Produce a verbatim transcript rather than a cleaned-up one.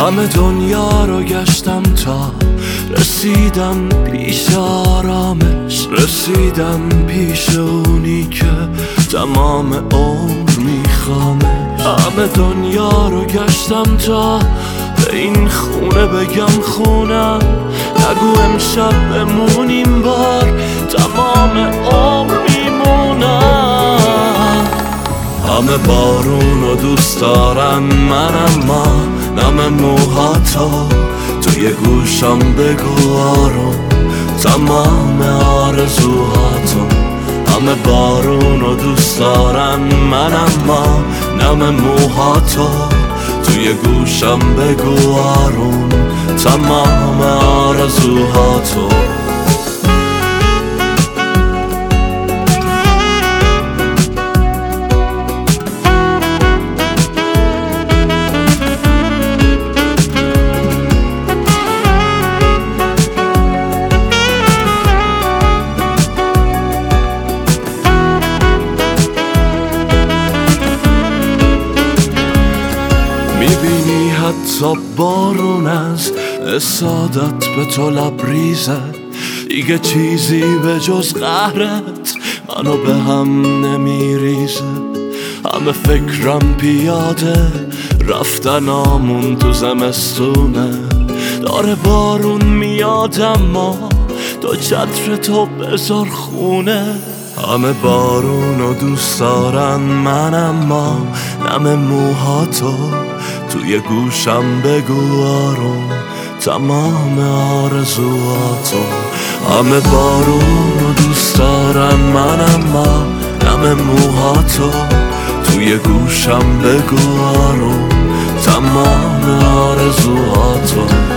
همه دنیا رو گشتم تا رسیدم پیش آرامش، رسیدم پیش اونی که تمام عمر میخوامش. همه دنیا رو گشتم تا به این خونه بگم خونم، نگو امشب بمونیم بار تمام عمر میمونم. همه بارون رو دوست دارن من، اما نم موهاتو توی گوشم بگو آروم تمام آرزوهاتو. همه بارون رو دوست دارن من، اما نم موهاتو توی گوشم بگو آروم تمام آرزوهاتو. میبینی حتی بارون از اسادت به تو لبریزه، دیگه چیزی به جز قهرت منو به هم نمیریزه. همه فکرم پیاده رفتن آمون تو زمستونه، داره بارون میاد اما تو چتر تو بذار خونه. همه بارون رو دوست دارن من، اما نم موهاتو توی گوشم بگو آروم تمام آرزوهاتو. همه بارون رو دوست دارن من، اما نم موهاتو توی گوشم بگو آروم تمام آرزوهاتو.